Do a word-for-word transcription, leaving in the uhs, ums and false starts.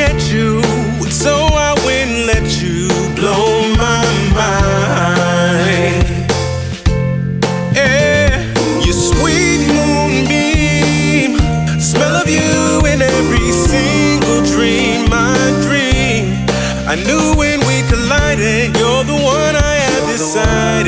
forget you, so I went and let you blow my mind. Yeah, your sweet moonbeam, smell of you in every single dream I dream. I knew when we collided, you're the one I had decided.